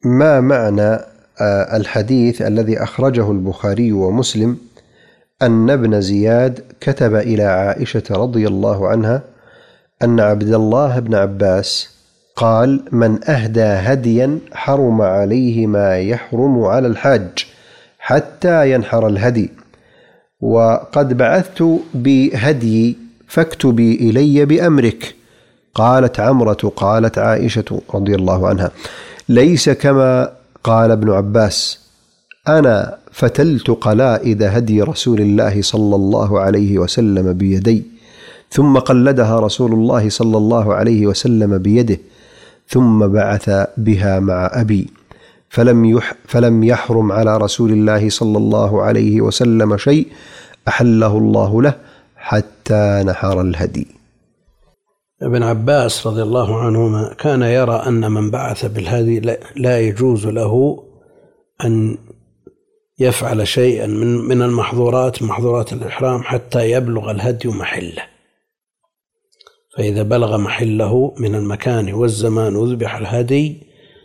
ما معنى الحديث الذي أخرجه البخاري ومسلم أن ابن زياد كتب إلى عائشة رضي الله عنها أن عبد الله بن عباس قال: من أهدى هديا حرم عليه ما يحرم على الحاج حتى ينحر الهدي، وقد بعثت بهدي فاكتبي إلي بأمرك. قالت عمرة قالت عائشة رضي الله عنها: ليس كما قال ابن عباس، أنا فتلت قلائد هدي رسول الله صلى الله عليه وسلم بيدي، ثم قلدها رسول الله صلى الله عليه وسلم بيده، ثم بعث بها مع أبي، فلم يحرم على رسول الله صلى الله عليه وسلم شيء أحله الله له حتى نحر الهدي. ابن عباس رضي الله عنهما كان يرى أن من بعث بالهدي لا يجوز له أن يفعل شيئا من المحظورات، محظورات الإحرام، حتى يبلغ الهدي محله، فإذا بلغ محله من المكان والزمان وذبح الهدي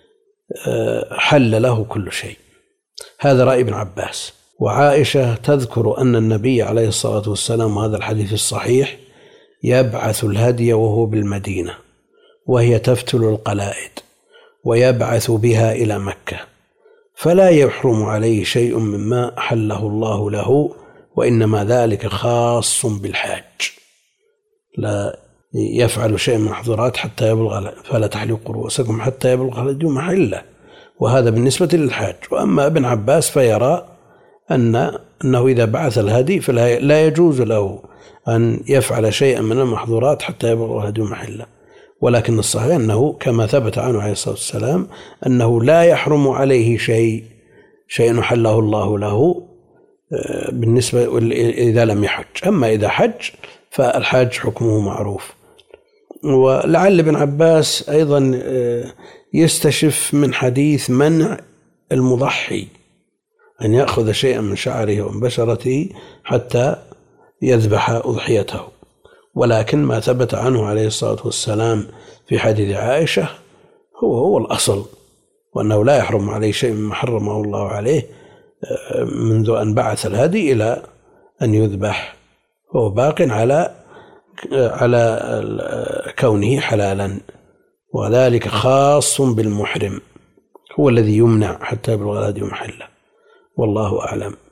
حل له كل شيء. هذا رأي ابن عباس. وعائشة تذكر أن النبي عليه الصلاة والسلام، وهذا الحديث الصحيح، يبعث الهدي وهو بالمدينة وهي تفتل القلائد ويبعث بها إلى مكة، فلا يحرم عليه شيء مما أحله الله له، وإنما ذلك خاص بالحاج، لا يفعل شيء من المحظورات حتى يبلغ، فلا تحلقوا رؤوسكم حتى يبلغ الهدي محله، وهذا بالنسبة للحاج. وأما ابن عباس فيرى أنه إذا بعث الهدي فلا يجوز له أن يفعل شيئا من المحظورات حتى يبلغ الهدي محله، ولكن الصحيح أنه كما ثبت عنه عليه الصلاة والسلام أنه لا يحرم عليه شيء حله الله له بالنسبة إذا لم يحج. أما إذا حج فالحاج حكمه معروف. ولعل ابن عباس أيضا يستشف من حديث منع المضحي أن يأخذ شيئا من شعره ومن بشرته حتى يذبح أضحيته، ولكن ما ثبت عنه عليه الصلاة والسلام في حديث عائشة هو الأصل، وأنه لا يحرم عليه شيء مما حرمه الله عليه منذ أن بعث الهدي إلى أن يذبح، هو باق على كونه حلالا، وذلك خاص بالمحرم، هو الذي يمنع حتى يبلغ الهدي محله، والله أعلم.